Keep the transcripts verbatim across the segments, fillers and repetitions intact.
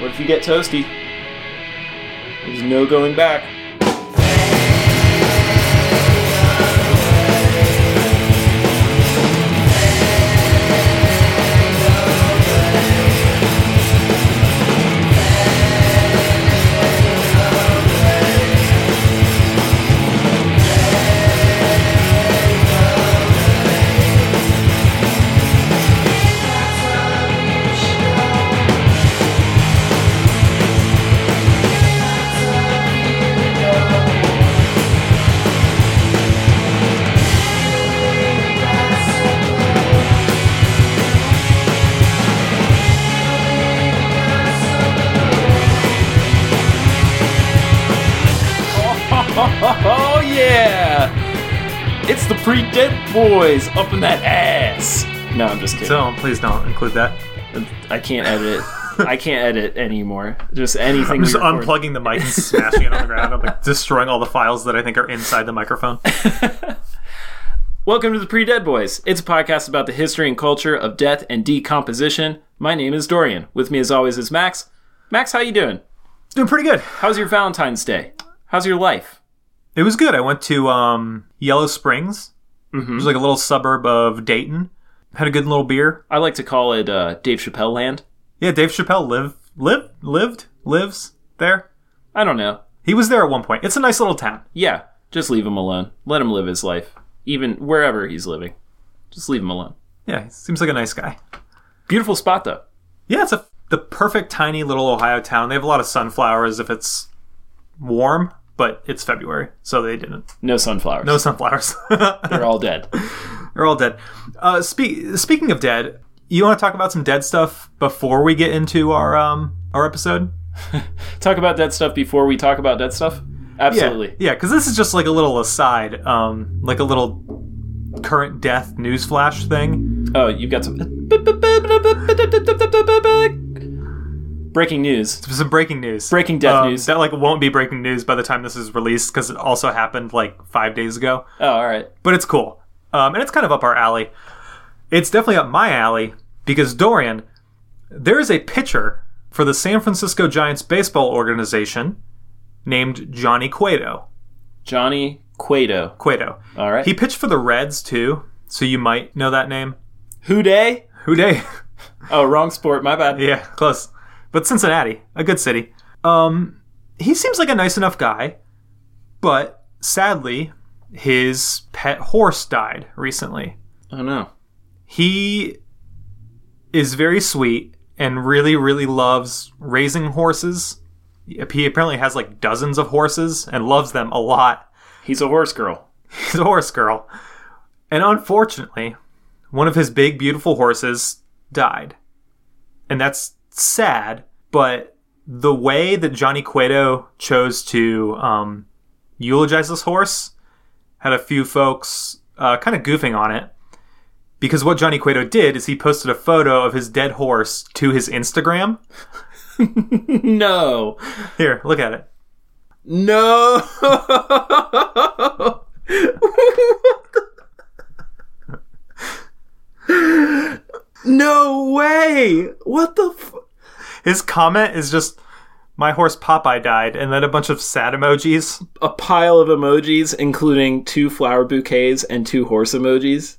What if you get toasty? There's no going back. Oh yeah! It's the Pre-Dead Boys up in that ass. No, I'm just kidding. So please don't include that. I can't edit it. I can't edit anymore. Just anything. I'm just unplugging the mic and smashing it on the ground. I'm like destroying all the files that I think are inside the microphone. Welcome to the Pre-Dead Boys. It's a podcast about the history and culture of death and decomposition. My name is Dorian. With me as always is Max. Max, how you doing? Doing pretty good. How's your Valentine's Day? How's your life? It was good. I went to um, Yellow Springs, Mm-hmm. which is like a little suburb of Dayton. Had a good little beer. I like to call it uh, Dave Chappelle land. Yeah, Dave Chappelle live, live, lived, lives there. I don't know. He was there at one point. It's a nice little town. Yeah, just leave him alone. Let him live his life. Even wherever he's living. Just leave him alone. Yeah, he seems like a nice guy. Beautiful spot, though. Yeah, it's a the perfect tiny little Ohio town. They have a lot of sunflowers if it's warm, but it's February, so they didn't. No sunflowers. No sunflowers. They're all dead. They're all dead. Uh, spe- speaking of dead, you want to talk about some dead stuff before we get into our um our episode? Talk about dead stuff before we talk about dead stuff? Absolutely. Yeah, because this is just like a little aside, um, like a little current death newsflash thing. Oh, you've got some... Breaking news. Some breaking news. Breaking death um, news. That like won't be breaking news by the time this is released because it also happened like five days ago. Oh, all right. But it's cool. Um, and it's kind of up our alley. It's definitely up my alley because, Dorian, there is a pitcher for the San Francisco Giants baseball organization named Johnny Cueto. Johnny Cueto. Cueto. All right. He pitched for the Reds, too, so you might know that name. Who day? Who day? Oh, wrong sport. My bad. Yeah, close. But Cincinnati, a good city. Um, he seems like a nice enough guy, but sadly, his pet horse died recently. Oh, no. He is very sweet and really, really loves raising horses. He apparently has like dozens of horses and loves them a lot. He's a horse girl. He's a horse girl. And unfortunately, one of his big, beautiful horses died. And that's sad, but the way that Johnny Cueto chose to um, eulogize this horse had a few folks uh, kind of goofing on it. Because what Johnny Cueto did is he posted a photo of his dead horse to his Instagram. No. Here, look at it. No. No way. What the f- His comment is just, my horse Popeye died, and then a bunch of sad emojis. A pile of emojis, including two flower bouquets and two horse emojis.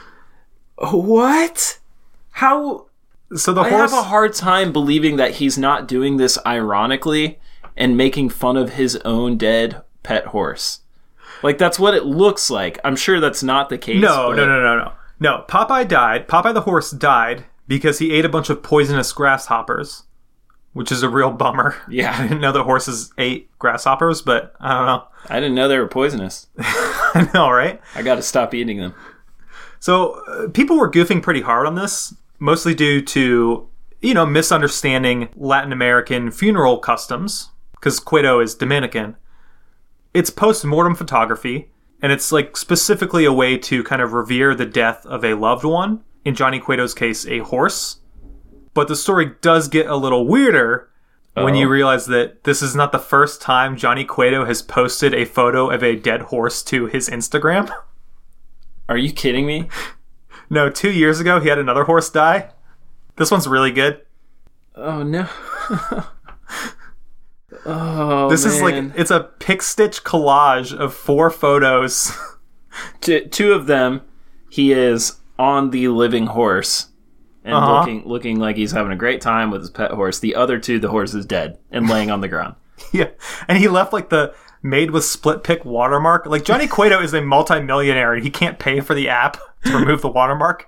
What? How? So the I horse... have a hard time believing that he's not doing this ironically and making fun of his own dead pet horse. Like, that's what it looks like. I'm sure that's not the case. No, but... no, no, no, no. No, Popeye died. Popeye the horse died because he ate a bunch of poisonous grasshoppers, which is a real bummer. Yeah. I didn't know that horses ate grasshoppers, but I don't know. I didn't know they were poisonous. I know, right? I gotta stop eating them. So uh, people were goofing pretty hard on this, mostly due to, you know, misunderstanding Latin American funeral customs, because Cueto is Dominican. It's post-mortem photography, and it's like specifically a way to kind of revere the death of a loved one. In Johnny Cueto's case, a horse. But the story does get a little weirder Uh-oh. when you realize that this is not the first time Johnny Cueto has posted a photo of a dead horse to his Instagram. Are you kidding me? No, two years ago he had another horse die. This one's really good. Oh, no. Oh, this man. is like, it's a pick stitch collage of four photos. T- two of them, he is on the living horse and Uh-huh. looking looking like he's having a great time with his pet horse. The other two, the horse is dead and laying on the ground. Yeah. And he left like the made with split pick watermark. Like Johnny Cueto is a multimillionaire and he can't pay for the app to remove the watermark.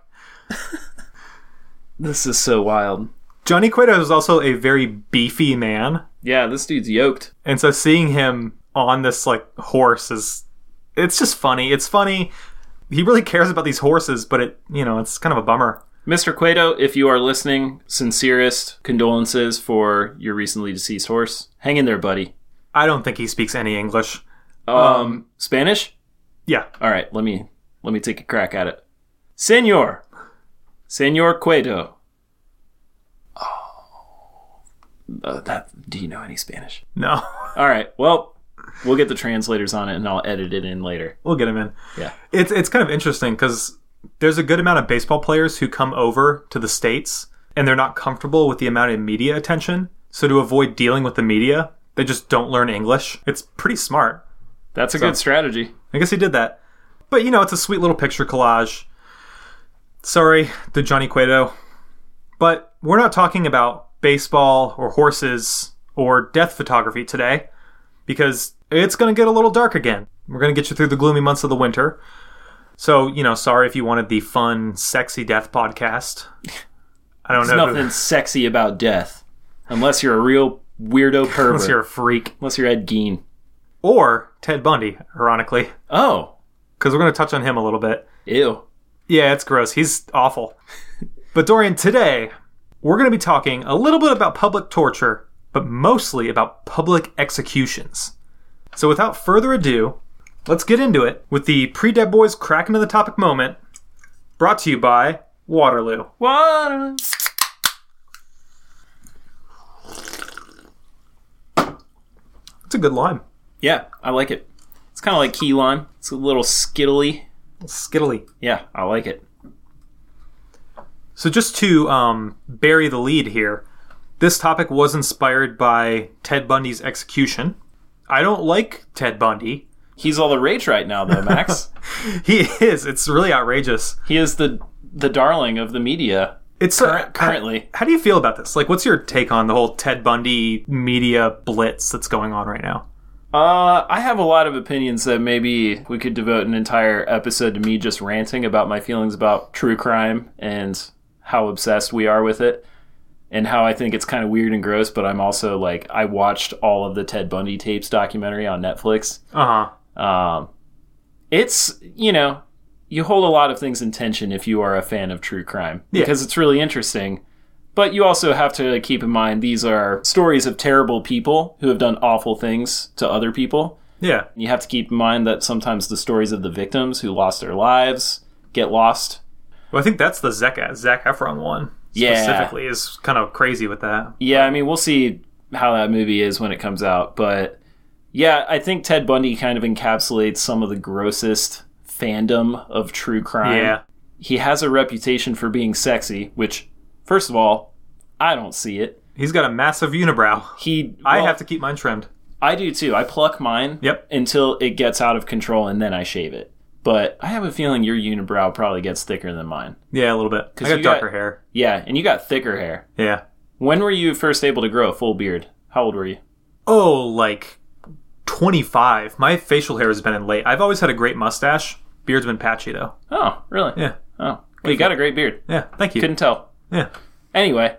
This is so wild. Johnny Cueto is also a very beefy man. Yeah, this dude's yoked. And so seeing him on this like horse is, it's just funny. It's funny. He really cares about these horses, but it, you know, it's kind of a bummer. Mister Cueto, if you are listening, sincerest condolences for your recently deceased horse. Hang in there, buddy. I don't think he speaks any English. Um, Um, Spanish? Yeah. All right, let me let me take a crack at it. Senor, Senor Cueto. Oh, uh, that. Do you know any Spanish? No. All right. Well, we'll get the translators on it, and I'll edit it in later. We'll get him in. Yeah. It's it's kind of interesting because there's a good amount of baseball players who come over to the States and they're not comfortable with the amount of media attention. So to avoid dealing with the media, they just don't learn English. It's pretty smart. That's a So- good strategy. I guess he did that. But, you know, it's a sweet little picture collage. Sorry to Johnny Cueto. But we're not talking about baseball or horses or death photography today because it's going to get a little dark again. We're going to get you through the gloomy months of the winter. So, you know, sorry if you wanted the fun, sexy death podcast. I don't There's know. nothing sexy about death. Unless you're a real weirdo pervert. Unless you're a freak. Unless you're Ed Gein. Or Ted Bundy, ironically. Oh. Because we're going to touch on him a little bit. Ew. Yeah, it's gross. He's awful. But Dorian, today, we're going to be talking a little bit about public torture, but mostly about public executions. So without further ado, let's get into it with the pre-Dead Boys crack into the topic moment, brought to you by Waterloo. What? It's a good lime. Yeah, I like it. It's kind of like key lime. It's a little skittly. Skittly. Yeah, I like it. So just to um, bury the lead here, this topic was inspired by Ted Bundy's execution. I don't like Ted Bundy. He's all the rage right now, though, Max. He is. It's really outrageous. He is the the darling of the media. It's Cur- uh, currently. How, how do you feel about this? Like, what's your take on the whole Ted Bundy media blitz that's going on right now? Uh, I have a lot of opinions that maybe we could devote an entire episode to me just ranting about my feelings about true crime and how obsessed we are with it. And how I think it's kind of weird and gross, but I'm also like, I watched all of the Ted Bundy tapes documentary on Netflix. Uh-huh. Um, it's, you know, you hold a lot of things in tension if you are a fan of true crime. Yeah. Because it's really interesting. But you also have to keep in mind these are stories of terrible people who have done awful things to other people. Yeah. You have to keep in mind that sometimes the stories of the victims who lost their lives get lost. Well, I think that's the Zac, Zac Efron one. Yeah. Specifically is kind of crazy with that. Yeah, I mean, we'll see how that movie is when it comes out. But yeah, I think Ted Bundy kind of encapsulates some of the grossest fandom of true crime. Yeah. He has a reputation for being sexy, which, first of all, I don't see it. He's got a massive unibrow. He, I well, have to keep mine trimmed. I do too. I pluck mine Yep. until it gets out of control and then I shave it. But I have a feeling your unibrow probably gets thicker than mine. Yeah, a little bit. I 'Cause got you darker got- hair. Yeah, and you got thicker hair. Yeah. When were you first able to grow a full beard? How old were you? Oh, like twenty-five. My facial hair has been in late. I've always had a great mustache. Beard's been patchy, though. Oh, really? Yeah. Oh, well, you got a great beard. Yeah, thank you. Couldn't tell. Yeah. Anyway,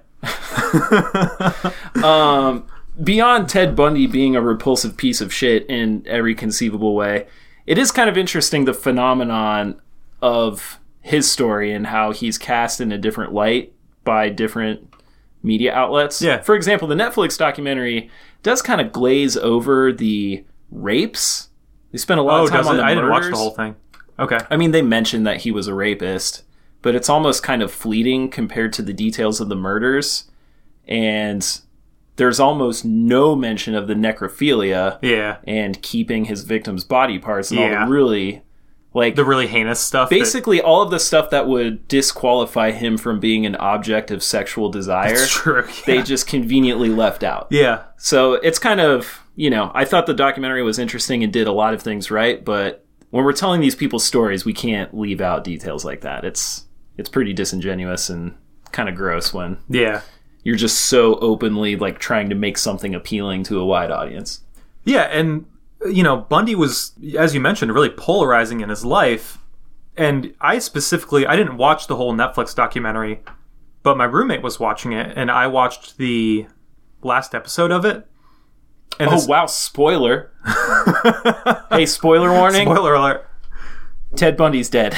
um, beyond Ted Bundy being a repulsive piece of shit in every conceivable way, it is kind of interesting the phenomenon of his story and how he's cast in a different light by different media outlets. Yeah. For example, the Netflix documentary does kind of glaze over the rapes. They spend a lot Oh, of time does on it? the I didn't watch the murders. whole thing. Okay. I mean, they mentioned that he was a rapist, but it's almost kind of fleeting compared to the details of the murders. And there's almost no mention of the necrophilia Yeah. and keeping his victims' body parts and all Yeah. the really Like The really heinous stuff. that- basically all of the stuff that would disqualify him from being an object of sexual desire, It's true. they Yeah. just conveniently left out. yeah. So it's kind of, you know, I thought the documentary was interesting and did a lot of things right, but when we're telling these people's stories, we can't leave out details like that. It's it's pretty disingenuous and kind of gross when Yeah. you're just so openly like trying to make something appealing to a wide audience. Yeah, and you know, Bundy was, as you mentioned, really polarizing in his life. And I specifically, I didn't watch the whole Netflix documentary, but my roommate was watching it, and I watched the last episode of it. And Oh, this- wow, spoiler. Hey, spoiler warning. spoiler alert. Ted Bundy's dead.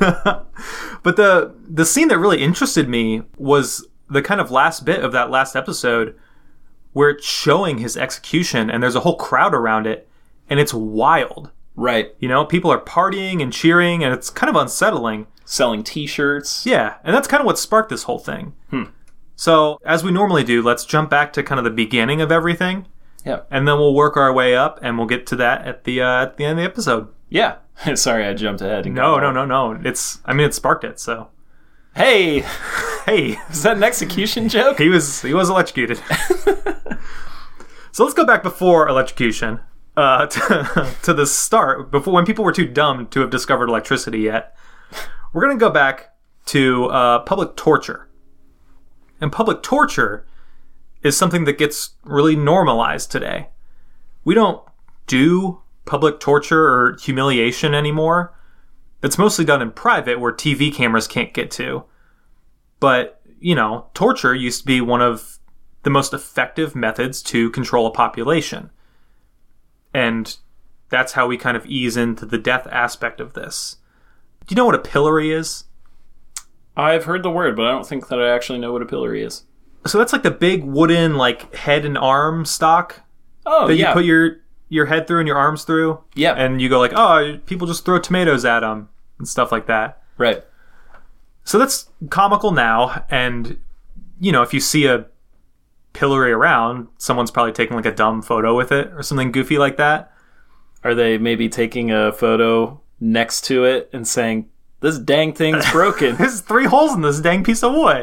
But the the scene that really interested me was the kind of last bit of that last episode where it's showing his execution, and there's a whole crowd around it, and it's wild. Right. You know, people are partying and cheering, and it's kind of unsettling. Selling t-shirts. Yeah, and that's kind of what sparked this whole thing. Hmm. So, as we normally do, let's jump back to kind of the beginning of everything, Yeah. and then we'll work our way up, and we'll get to that at the uh, at the end of the episode. Yeah. Sorry, I jumped ahead. And No, got no, all- no, no. It's, I mean, it sparked it. So, Hey, hey, is that an execution joke? he was he was electrocuted. So let's go back before electrocution, uh, to, to the start, before when people were too dumb to have discovered electricity yet. We're going to go back to uh, public torture. And public torture is something that gets really normalized today. We don't do public torture or humiliation anymore. It's mostly done in private where T V cameras can't get to. But, you know, torture used to be one of the most effective methods to control a population. And that's how we kind of ease into the death aspect of this. Do you know what a pillory is? I've heard the word, but I don't think that I actually know what a pillory is. So that's like the big wooden, like, head and arm stock Oh, that yeah. you put your, your head through and your arms through. Yeah. And you go like, oh, people just throw tomatoes at them and stuff like that. Right. So that's comical now. And, you know, if you see a pillory around, someone's probably taking like a dumb photo with it or something goofy like that. Are they maybe taking a photo next to it and saying, this dang thing's broken? There's three holes in this dang piece of wood.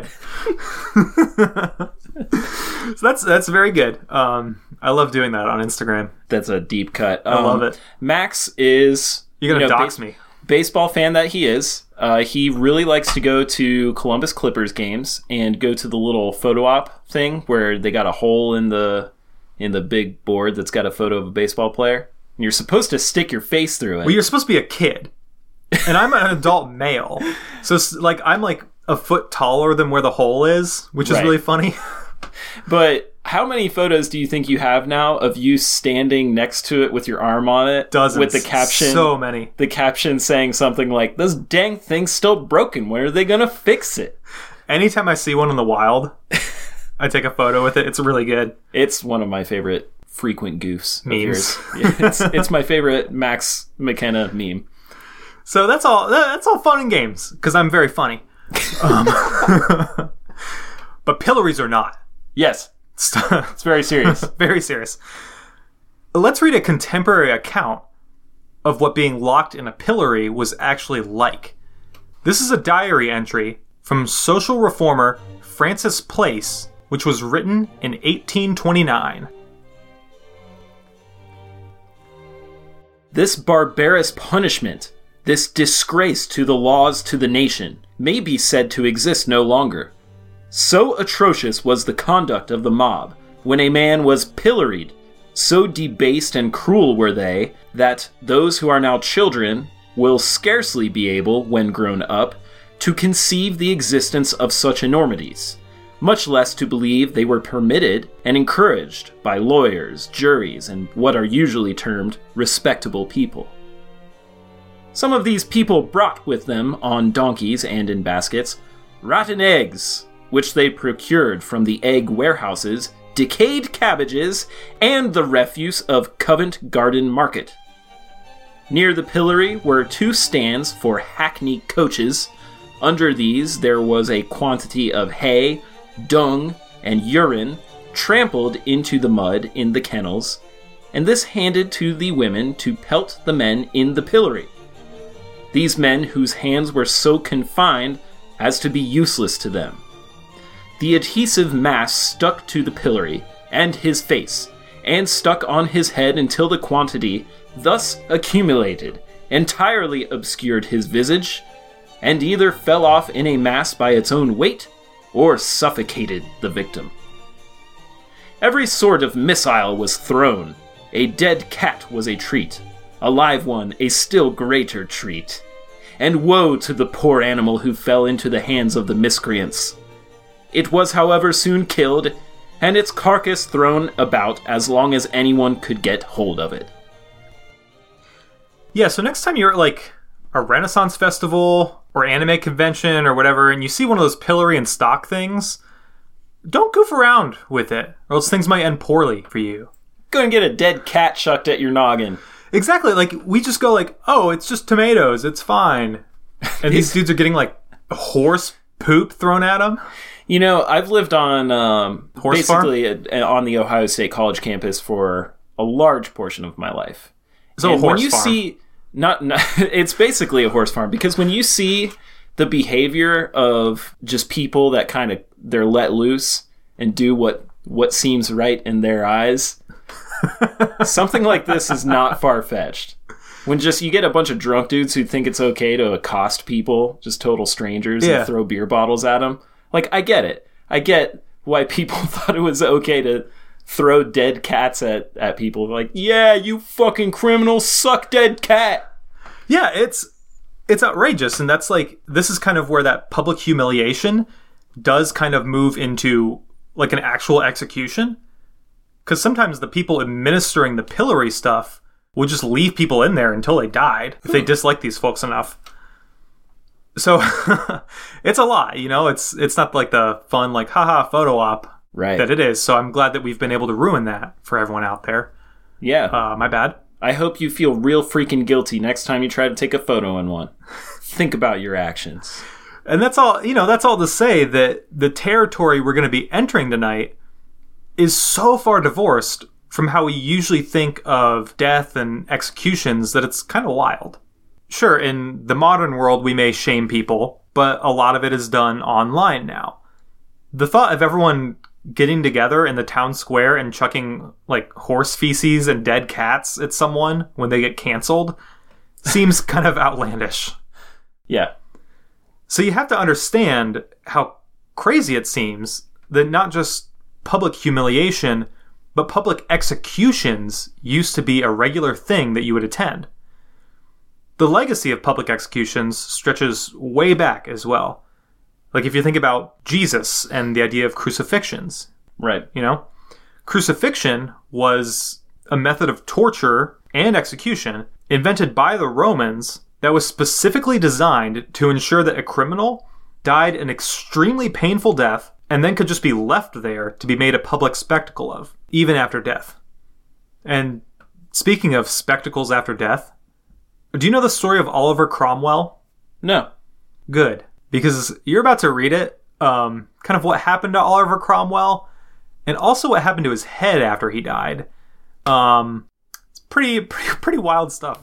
So that's that's very good. Um, I love doing that on Instagram. That's a deep cut. I love it. Max is... You're going to you know, dox bas- me. Baseball fan that he is. Uh, he really likes to go to Columbus Clippers games and go to the little photo op thing where they got a hole in the in the big board that's got a photo of a baseball player. And you're supposed to stick your face through it. Well, you're supposed to be a kid. And I'm an adult male. So, s- like, I'm like a foot taller than where the hole is, which is Right. really funny. But how many photos do you think you have now of you standing next to it with your arm on it? Dozens. With the caption. So many. The caption saying something like, this dang thing's still broken. When are they going to fix it? Anytime I see one in the wild, I take a photo with it. It's really good. It's one of my favorite frequent goofs. of Memes. yours. Yeah, it's, it's my favorite Max McKenna meme. So that's all. That's all fun and games because I'm very funny. Um, but pillories are not. Yes, it's very serious. Very serious. Let's read a contemporary account of what being locked in a pillory was actually like. This is a diary entry from social reformer Francis Place, which was written in eighteen twenty-nine. This barbarous punishment, this disgrace to the laws to the nation, may be said to exist no longer. So atrocious was the conduct of the mob, when a man was pilloried, so debased and cruel were they, that those who are now children will scarcely be able, when grown up, to conceive the existence of such enormities, much less to believe they were permitted and encouraged by lawyers, juries, and what are usually termed respectable people. Some of these people brought with them on donkeys and in baskets rotten eggs, which they procured from the egg warehouses, decayed cabbages, and the refuse of Covent Garden Market. Near the pillory were two stands for hackney coaches. Under these there was a quantity of hay, dung, and urine trampled into the mud in the kennels, and this handed to the women to pelt the men in the pillory. these men whose hands were so confined as to be useless to them. The adhesive mass stuck to the pillory and his face, and stuck on his head until the quantity thus accumulated entirely obscured his visage, and either fell off in a mass by its own weight, or suffocated the victim. Every sort of missile was thrown. A dead cat was a treat, a live one a still greater treat. And woe to the poor animal who fell into the hands of the miscreants. It was, however, soon killed, and its carcass thrown about as long as anyone could get hold of it. Yeah, so next time you're at, like, a Renaissance festival or anime convention or whatever, and you see one of those pillory and stock things, don't goof around with it, or else things might end poorly for you. Go and get a dead cat chucked at your noggin. Exactly, like, we just go like, oh, it's just tomatoes, it's fine. And these dudes are getting, like, horse poop thrown at them. You know, I've lived on, um, Horse basically a, a, on the Ohio State College campus for a large portion of my life. So and a horse when you farm. see, not, not, it's basically a horse farm, because when you see the behavior of just people that kind of, they're let loose and do what, what seems right in their eyes, something like this is not far-fetched. When just you get a bunch of drunk dudes who think it's okay to accost people, just total strangers, yeah. and throw beer bottles at them. Like, I get it. I get why people thought it was okay to throw dead cats at, at people. Like, yeah, you fucking criminal, suck dead cat. Yeah, it's it's outrageous. And that's like, this is kind of where that public humiliation does kind of move into like an actual execution. Because sometimes the people administering the pillory stuff would just leave people in there until they died if they disliked these folks enough. So it's a lot, you know, it's it's not like the fun, like, haha, photo op right. that it is. So I'm glad that we've been able to ruin that for everyone out there. Yeah. Uh, my bad. I hope you feel real freaking guilty next time you try to take a photo in one. Think about your actions. And that's all, you know, that's all to say that the territory we're going to be entering tonight is so far divorced from how we usually think of death and executions that it's kind of wild. Sure, in the modern world, we may shame people, but a lot of it is done online now. The thought of everyone getting together in the town square and chucking, like, horse feces and dead cats at someone when they get canceled seems kind of outlandish. Yeah. So you have to understand how crazy it seems that not just public humiliation, but public executions used to be a regular thing that you would attend. The legacy of public executions stretches way back as well. Like if you think about Jesus and the idea of crucifixions. Right. You know? Crucifixion was a method of torture and execution invented by the Romans that was specifically designed to ensure that a criminal died an extremely painful death and then could just be left there to be made a public spectacle of, even after death. And speaking of spectacles after death, do you know the story of Oliver Cromwell? No. Good. Because you're about to read it, um, kind of what happened to Oliver Cromwell, and also what happened to his head after he died. Um, it's pretty, pretty, pretty wild stuff.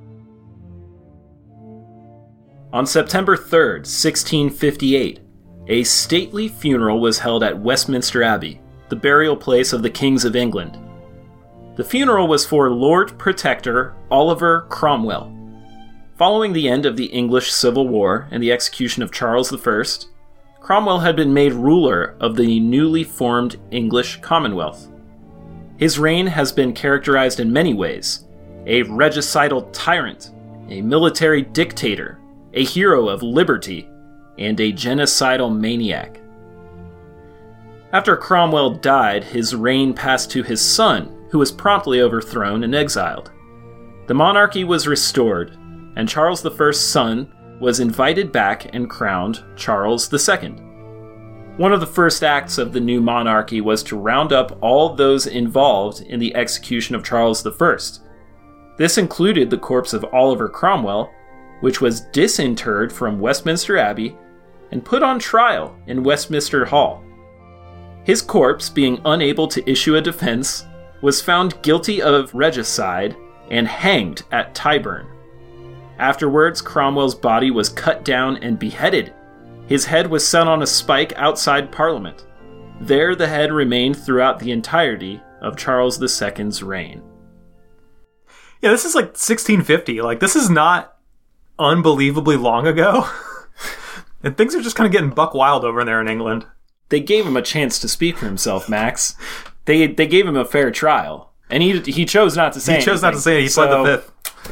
On September third, sixteen fifty-eight, a stately funeral was held at Westminster Abbey, the burial place of the kings of England. The funeral was for Lord Protector Oliver Cromwell. Following the end of the English Civil War and the execution of Charles the First, Cromwell had been made ruler of the newly formed English Commonwealth. His reign has been characterized in many ways: a regicidal tyrant, a military dictator, a hero of liberty, and a genocidal maniac. After Cromwell died, his reign passed to his son, who was promptly overthrown and exiled. The monarchy was restored, and Charles the First's son was invited back and crowned Charles the Second. One of the first acts of the new monarchy was to round up all those involved in the execution of Charles the First. This included the corpse of Oliver Cromwell, which was disinterred from Westminster Abbey and put on trial in Westminster Hall. His corpse, being unable to issue a defense, was found guilty of regicide and hanged at Tyburn. Afterwards, Cromwell's body was cut down and beheaded. His head was set on a spike outside Parliament. There the head remained throughout the entirety of Charles the Second's reign. Yeah, this is like sixteen fifty. Like, this is not unbelievably long ago. And things are just kind of getting buck wild over there in England. They gave him a chance to speak for himself, Max. They they gave him a fair trial. And he he chose not to say anything. He chose anything. not to say it. He so, pled the fifth.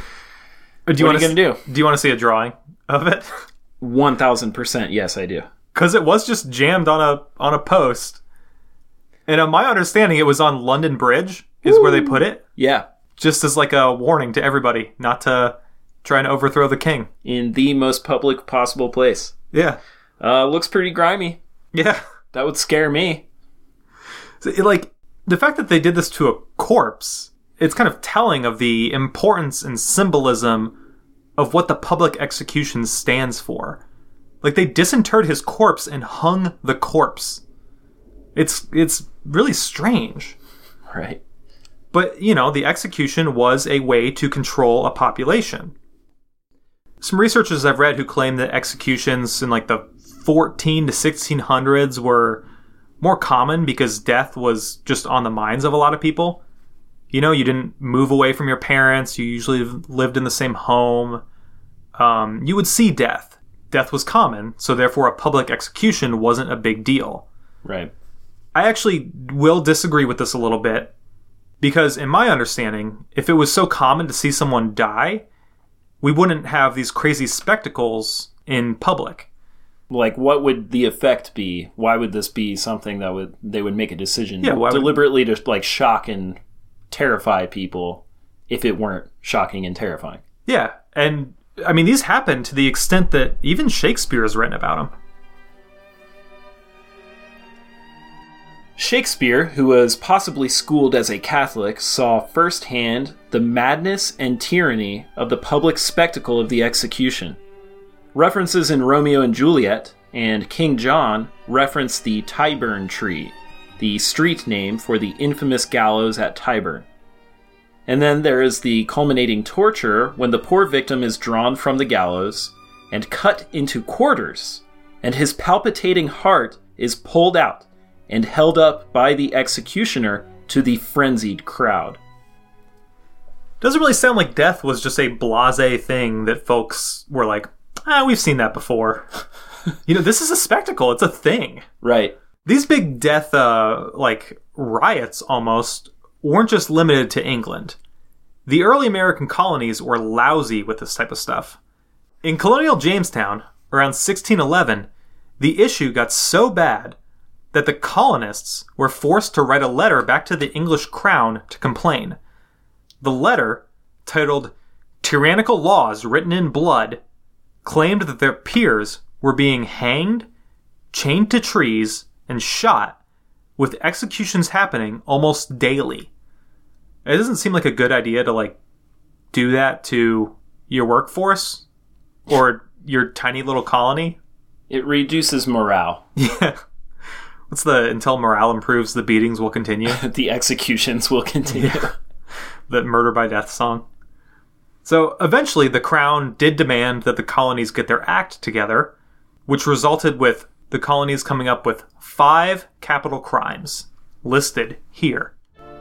Do you what want are you going to do? Do you want to see a drawing of it? one thousand percent yes, I do. Because it was just jammed on a on a post. And on my understanding, it was on London Bridge, is Woo. Where they put it. Yeah. Just as like a warning to everybody not to try and overthrow the king. In the most public possible place. Yeah. Uh, looks pretty grimy. Yeah. That would scare me. So, it, like, the fact that they did this to a corpse, it's kind of telling of the importance and symbolism of what the public execution stands for. Like, they disinterred his corpse and hung the corpse. It's it's really strange. Right. But, you know, the execution was a way to control a population. Some researchers I've read who claim that executions in, like, the fourteen to sixteen hundreds were more common because death was just on the minds of a lot of people. You know, you didn't move away from your parents. You usually lived in the same home. Um, you would see death. Death was common, so therefore a public execution wasn't a big deal. Right. I actually will disagree with this a little bit because in my understanding, if it was so common to see someone die, we wouldn't have these crazy spectacles in public. Like, what would the effect be? Why would this be something that would they would make a decision yeah, deliberately would... to like shock and terrify people if it weren't shocking and terrifying? Yeah, and I mean, these happen to the extent that even Shakespeare has written about them. Shakespeare, who was possibly schooled as a Catholic, saw firsthand the madness and tyranny of the public spectacle of the execution. References in Romeo and Juliet and King John reference the Tyburn tree, the street name for the infamous gallows at Tyburn. And then there is the culminating torture when the poor victim is drawn from the gallows and cut into quarters, and his palpitating heart is pulled out and held up by the executioner to the frenzied crowd. Doesn't really sound like death was just a blasé thing that folks were like, ah, we've seen that before. You know, this is a spectacle. It's a thing. Right. These big death, uh, like, riots almost weren't just limited to England. The early American colonies were lousy with this type of stuff. In colonial Jamestown, around sixteen eleven, the issue got so bad that the colonists were forced to write a letter back to the English crown to complain. The letter, titled Tyrannical Laws Written in Blood, claimed that their peers were being hanged, chained to trees, and shot, with executions happening almost daily. It doesn't seem like a good idea to, like, do that to your workforce or your tiny little colony. It reduces morale. Yeah. What's the, until morale improves, the beatings will continue? The executions will continue. Yeah. The murder by death song. So eventually the crown did demand that the colonies get their act together, which resulted with the colonies coming up with five capital crimes listed here.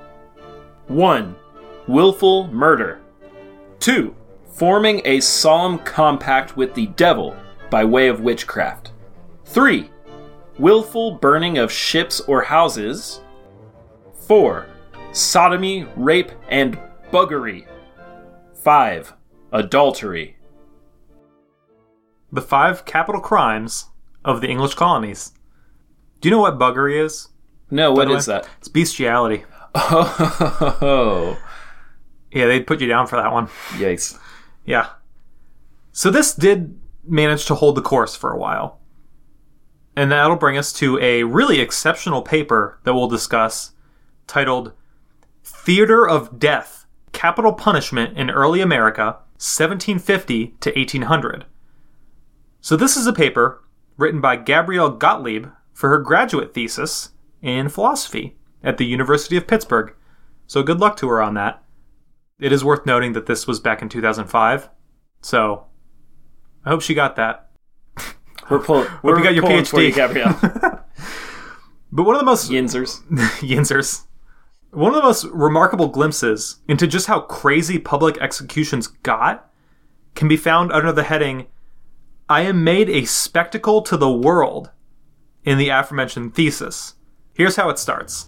one. Willful murder. two. Forming a solemn compact with the devil by way of witchcraft. three. Willful burning of ships or houses. four. Sodomy, rape, and buggery. five. Adultery. The five capital crimes of the English colonies. Do you know what buggery is? No, what is that? It's bestiality. Oh. Yeah, they'd put you down for that one. Yikes. Yeah. So this did manage to hold the course for a while. And that'll bring us to a really exceptional paper that we'll discuss titled Theater of Death, Capital Punishment in Early America, seventeen fifty to eighteen hundred. So this is a paper written by Gabrielle Gottlieb for her graduate thesis in philosophy at the University of Pittsburgh. So good luck to her on that. It is worth noting that this was back in two thousand five. So, I hope she got that. We're pulling. We're you got your pulling PhD, for you, Gabrielle. But one of the most Yinzers. Yinzers. One of the most remarkable glimpses into just how crazy public executions got can be found under the heading, "I am made a spectacle to the world," in the aforementioned thesis. Here's how it starts.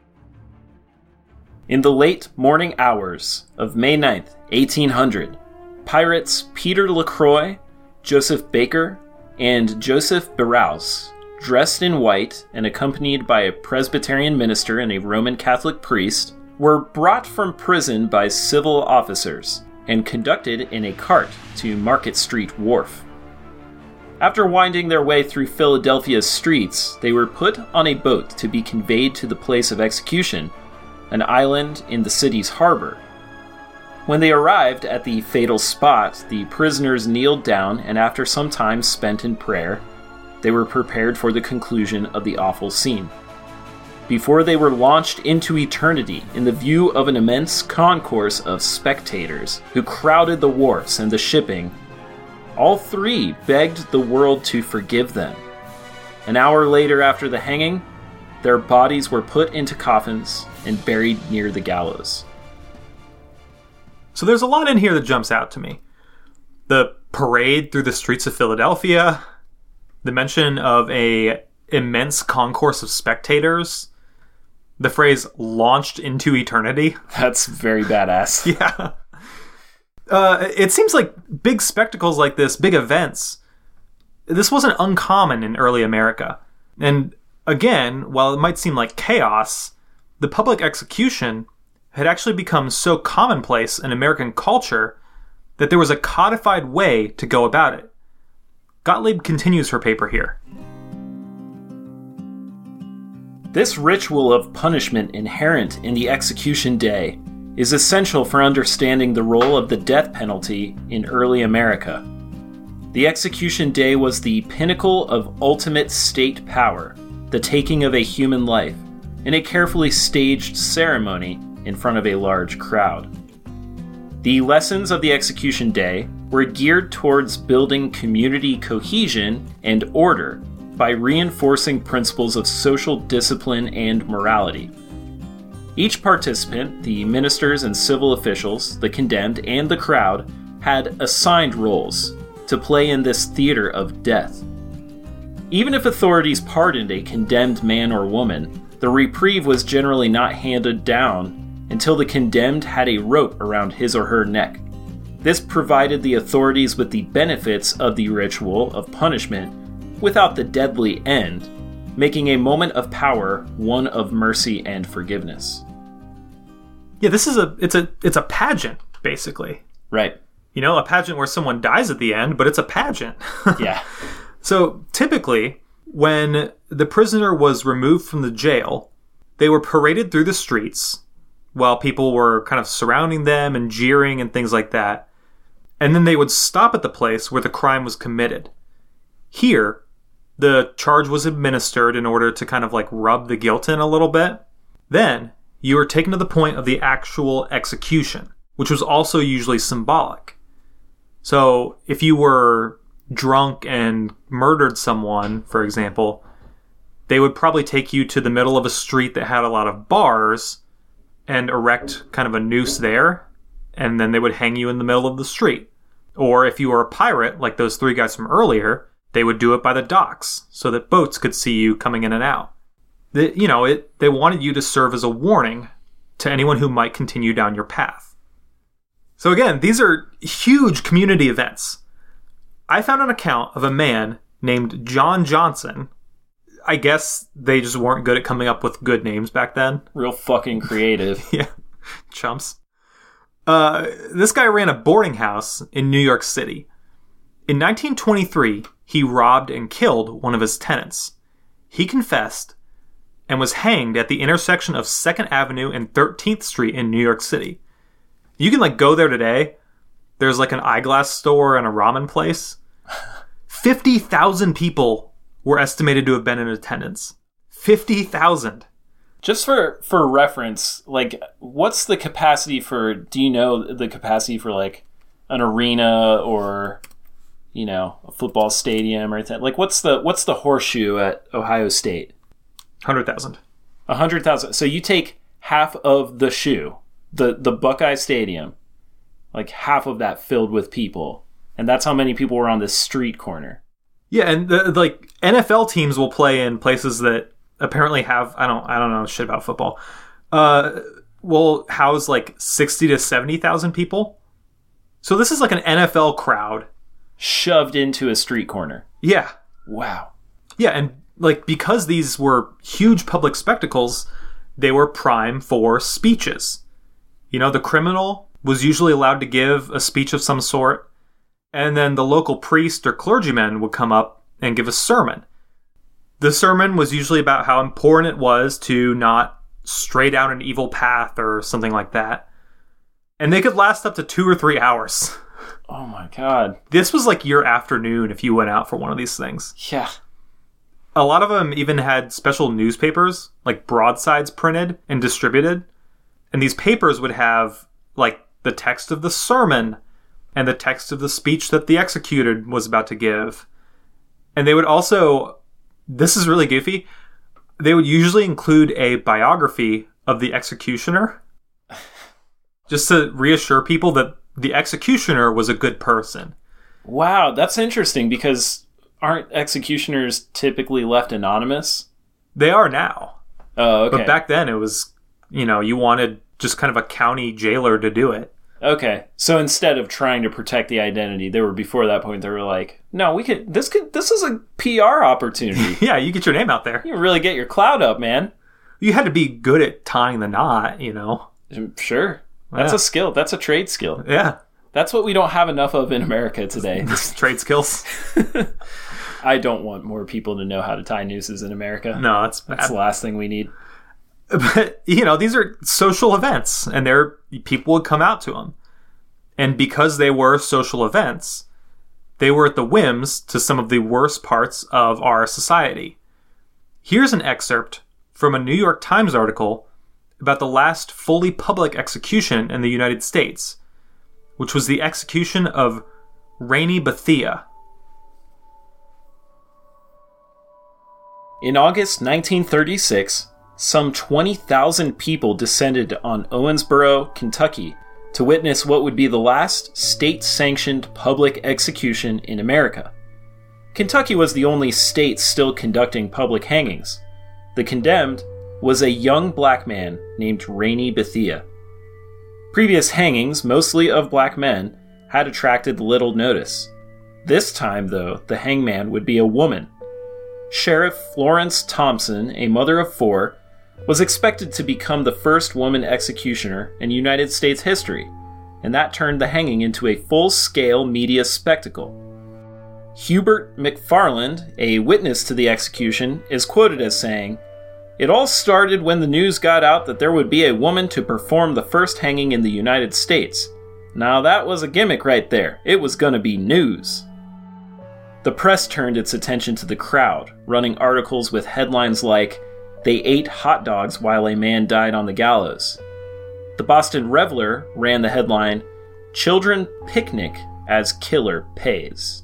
In the late morning hours of May ninth, eighteen hundred, pirates Peter LaCroix, Joseph Baker, and Joseph Baraus, dressed in white and accompanied by a Presbyterian minister and a Roman Catholic priest, were brought from prison by civil officers and conducted in a cart to Market Street Wharf. After winding their way through Philadelphia's streets, they were put on a boat to be conveyed to the place of execution, an island in the city's harbor. When they arrived at the fatal spot, the prisoners kneeled down, and after some time spent in prayer, they were prepared for the conclusion of the awful scene. Before they were launched into eternity in the view of an immense concourse of spectators who crowded the wharfs and the shipping, all three begged the world to forgive them. An hour later after the hanging, their bodies were put into coffins and buried near the gallows. So there's a lot in here that jumps out to me. The parade through the streets of Philadelphia, the mention of a immense concourse of spectators, the phrase launched into eternity. That's very badass. Yeah. Uh, it seems like big spectacles like this, big events, this wasn't uncommon in early America. And again, while it might seem like chaos, the public execution had actually become so commonplace in American culture that there was a codified way to go about it. Gottlieb continues her paper here. This ritual of punishment inherent in the execution day is essential for understanding the role of the death penalty in early America. The execution day was the pinnacle of ultimate state power, the taking of a human life, in a carefully staged ceremony in front of a large crowd. The lessons of the execution day were geared towards building community cohesion and order by reinforcing principles of social discipline and morality. Each participant, the ministers and civil officials, the condemned, and the crowd, had assigned roles to play in this theater of death. Even if authorities pardoned a condemned man or woman, the reprieve was generally not handed down until the condemned had a rope around his or her neck. This provided the authorities with the benefits of the ritual of punishment without the deadly end, making a moment of power one of mercy and forgiveness. Yeah, this is a it's a it's a pageant, basically. Right. You know, a pageant where someone dies at the end, but it's a pageant. Yeah. So typically, when the prisoner was removed from the jail, they were paraded through the streets while people were kind of surrounding them and jeering and things like that. And then they would stop at the place where the crime was committed. Here, the charge was administered in order to kind of like rub the guilt in a little bit. Then, you were taken to the point of the actual execution, which was also usually symbolic. So, if you were drunk and murdered someone, for example, they would probably take you to the middle of a street that had a lot of bars and erect kind of a noose there, and then they would hang you in the middle of the street. Or if you were a pirate, like those three guys from earlier, they would do it by the docks so that boats could see you coming in and out. The, you know, it, they wanted you to serve as a warning to anyone who might continue down your path. So again, these are huge community events. I found an account of a man named John Johnson. I guess they just weren't good at coming up with good names back then. Real fucking creative. Yeah, chumps. Uh, this guy ran a boarding house in New York City. In nineteen twenty-three, he robbed and killed one of his tenants. He confessed and was hanged at the intersection of second Avenue and thirteenth Street in New York City. You can like go there today. There's like an eyeglass store and a ramen place. fifty thousand people were estimated to have been in attendance. fifty thousand. Just for, for reference, like, what's the capacity for, do you know the capacity for, like, an arena or, you know, a football stadium or anything. Like, what's the what's the horseshoe at Ohio State? one hundred thousand. one hundred thousand. So you take half of the shoe, the, the Buckeye Stadium, like half of that filled with people. And that's how many people were on this street corner. Yeah, and the, like N F L teams will play in places that apparently have I don't I don't know shit about football. Uh, will house like sixty to seventy thousand people. So this is like an N F L crowd shoved into a street corner. Yeah. Wow. Yeah, and like because these were huge public spectacles, they were prime for speeches. You know, the criminal was usually allowed to give a speech of some sort. And then the local priest or clergyman would come up and give a sermon. The sermon was usually about how important it was to not stray down an evil path or something like that. And they could last up to two or three hours. Oh my God. This was like your afternoon if you went out for one of these things. Yeah. A lot of them even had special newspapers, like broadsides printed and distributed. And these papers would have like the text of the sermon and the text of the speech that the executed was about to give. And they would also, this is really goofy, they would usually include a biography of the executioner just to reassure people that the executioner was a good person. Wow, that's interesting because aren't executioners typically left anonymous? They are now. Oh, okay. But back then it was, you know, you wanted just kind of a county jailer to do it. Okay, so instead of trying to protect the identity, they were before that point. They were like, "No, we could. This could. This is a P R opportunity. Yeah, you get your name out there. You really get your clout up, man. You had to be good at tying the knot, you know. Sure, that's Yeah. a skill. That's a trade skill. Yeah, that's what we don't have enough of in America today. Trade skills. I don't want more people to know how to tie nooses in America. No, that's that's the last thing we need. But, you know, these are social events, and there people would come out to them. And because they were social events, they were at the whims to some of the worst parts of our society. Here's an excerpt from a New York Times article about the last fully public execution in the United States, which was the execution of Rainey Bethea. In August nineteen thirty-six, some twenty thousand people descended on Owensboro, Kentucky, to witness what would be the last state-sanctioned public execution in America. Kentucky was the only state still conducting public hangings. The condemned was a young black man named Rainey Bethea. Previous hangings, mostly of black men, had attracted little notice. This time, though, the hangman would be a woman. Sheriff Florence Thompson, a mother of four, was expected to become the first woman executioner in United States history, and that turned the hanging into a full-scale media spectacle. Hubert McFarland, a witness to the execution, is quoted as saying, "It all started when the news got out that there would be a woman to perform the first hanging in the United States. Now that was a gimmick right there. It was gonna be news." The press turned its attention to the crowd, running articles with headlines like, "They ate hot dogs while a man died on the gallows." The Boston Reveler ran the headline, "Children Picnic as Killer Pays."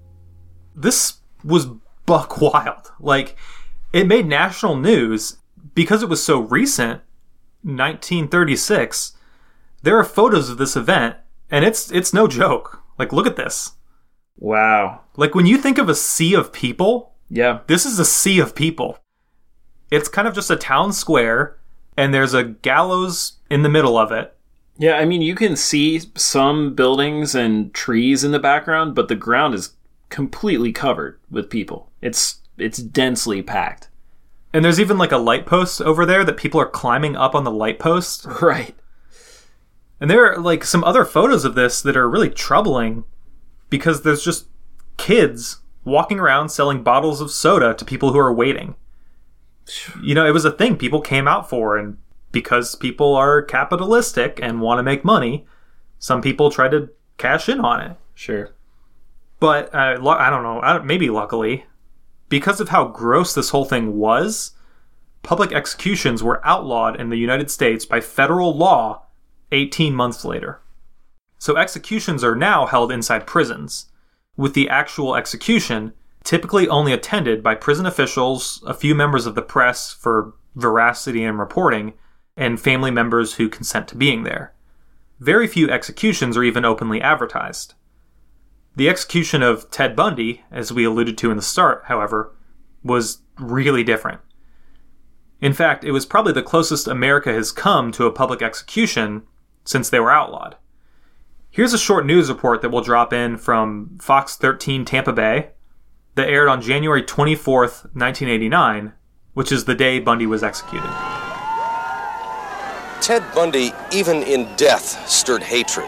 This was buck wild. Like, it made national news because it was so recent, nineteen thirty-six. There are photos of this event, and it's it's no joke. Like, look at this. Wow. Like, when you think of a sea of people, yeah, this is a sea of people. It's kind of just a town square, and there's a gallows in the middle of it. Yeah, I mean, you can see some buildings and trees in the background, but the ground is completely covered with people. It's it's densely packed. And there's even like a light post over there that people are climbing up on the light post. Right. And there are like some other photos of this that are really troubling because there's just kids walking around selling bottles of soda to people who are waiting. You know, it was a thing people came out for, and because people are capitalistic and want to make money, some people try to cash in on it. Sure. But uh, I don't know, maybe luckily, because of how gross this whole thing was, public executions were outlawed in the United States by federal law eighteen months later. So executions are now held inside prisons, with the actual execution typically only attended by prison officials, a few members of the press for veracity and reporting, and family members who consent to being there. Very few executions are even openly advertised. The execution of Ted Bundy, as we alluded to in the start, however, was really different. In fact, it was probably the closest America has come to a public execution since they were outlawed. Here's a short news report that we'll drop in from Fox thirteen Tampa Bay that aired on January twenty-fourth, nineteen eighty-nine, which is the day Bundy was executed. Ted Bundy, even in death, stirred hatred.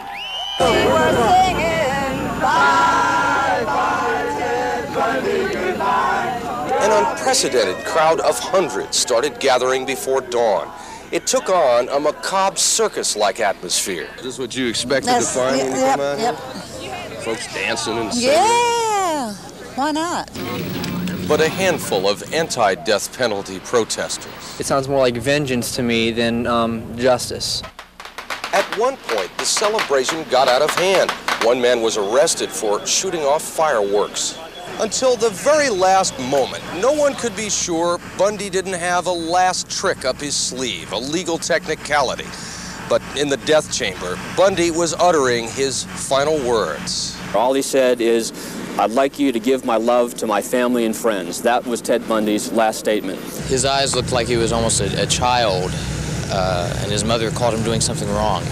An unprecedented crowd of hundreds started gathering before dawn. It took on a macabre circus-like atmosphere. Is this what you expected That's, to find yeah, when you yep, come out yep. here? Folks dancing and singing? Yeah, why not? But a handful of anti-death penalty protesters. It sounds more like vengeance to me than um, justice. At one point, the celebration got out of hand. One man was arrested for shooting off fireworks. Until the very last moment, no one could be sure Bundy didn't have a last trick up his sleeve, a legal technicality. But in the death chamber, Bundy was uttering his final words. All he said is, "I'd like you to give my love to my family and friends." That was Ted Bundy's last statement. His eyes looked like he was almost a, a child, uh, and his mother caught him doing something wrong.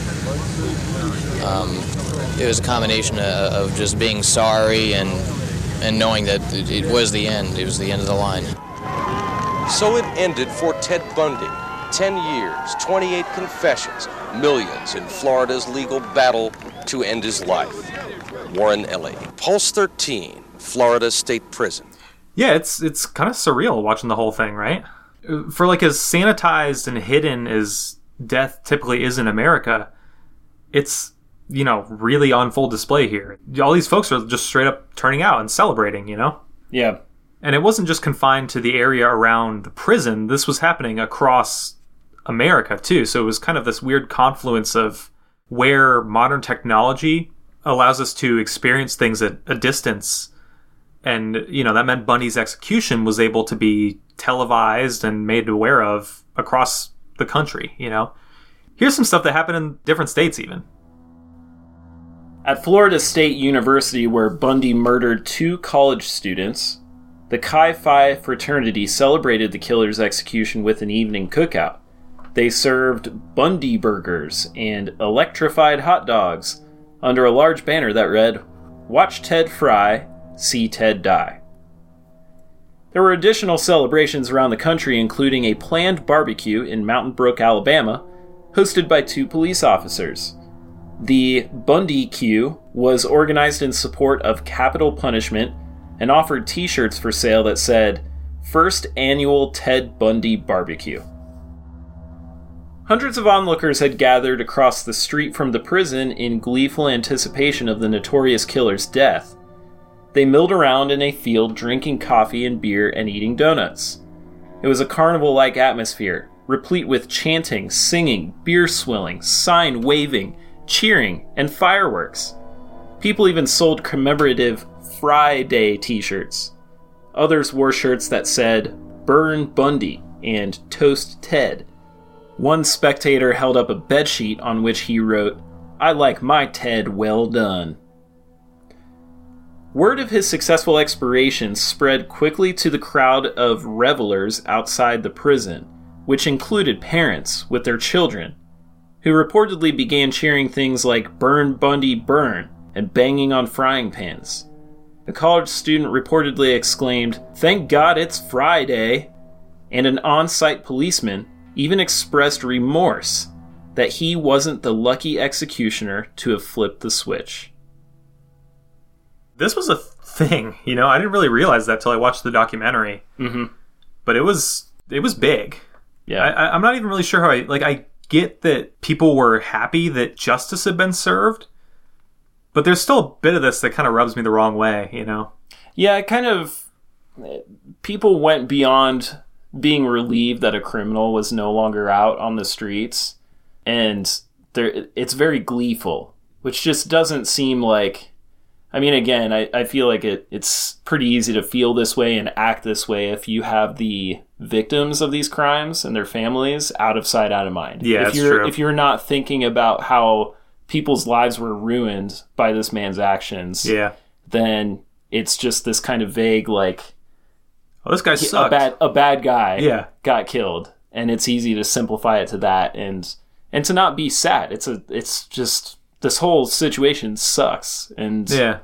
Um, it was a combination of, of just being sorry and and knowing that it, it was the end. It was the end of the line. So it ended for Ted Bundy. Ten years, twenty-eight confessions, millions in Florida's legal battle to end his life. Warren Ellie, Pulse thirteen, Florida State Prison. Yeah, it's it's kind of surreal watching the whole thing, right? For like as sanitized and hidden as death typically is in America, it's, you know, really on full display here. All these folks are just straight up turning out and celebrating, you know? Yeah. And it wasn't just confined to the area around the prison. This was happening across America, too. So it was kind of this weird confluence of where modern technology allows us to experience things at a distance. And, you know, that meant Bundy's execution was able to be televised and made aware of across the country, you know? Here's some stuff that happened in different states, even. At Florida State University, where Bundy murdered two college students, the Chi Phi fraternity celebrated the killer's execution with an evening cookout. They served Bundy burgers and electrified hot dogs under a large banner that read, "Watch Ted fry, see Ted die." There were additional celebrations around the country, including a planned barbecue in Mountain Brook, Alabama, hosted by two police officers. The Bundy Q was organized in support of capital punishment and offered t-shirts for sale that said, "First Annual Ted Bundy Barbecue." Hundreds of onlookers had gathered across the street from the prison in gleeful anticipation of the notorious killer's death. They milled around in a field drinking coffee and beer and eating donuts. It was a carnival-like atmosphere, replete with chanting, singing, beer swilling, sign waving, cheering, and fireworks. People even sold commemorative Friday t-shirts. Others wore shirts that said, "Burn Bundy" and "Toast Ted." One spectator held up a bedsheet on which he wrote, "I like my Ted well done." Word of his successful expiration spread quickly to the crowd of revelers outside the prison, which included parents with their children, who reportedly began cheering things like "Burn Bundy burn" and banging on frying pans. A college student reportedly exclaimed, "Thank God it's Friday," and an on-site policeman even expressed remorse that he wasn't the lucky executioner to have flipped the switch. This was a thing, you know, I didn't really realize that till I watched the documentary. Mm-hmm. But it was it was big. Yeah, I, I, I'm not even really sure how I like. I get that people were happy that justice had been served, but there's still a bit of this that kind of rubs me the wrong way, you know? Yeah, it kind of, people went beyond being relieved that a criminal was no longer out on the streets, and there, it's very gleeful. which just doesn't seem like... I mean, again, I, I feel like it, it's pretty easy to feel this way and act this way if you have the victims of these crimes and their families out of sight, out of mind. Yeah, if that's you're, true. If you're not thinking about how people's lives were ruined by this man's actions, Yeah. then it's just this kind of vague, like, Oh, this guy a sucked. bad a bad guy Yeah. got killed, and it's easy to simplify it to that, and and to not be sad. It's a it's just this whole situation sucks, and Yeah.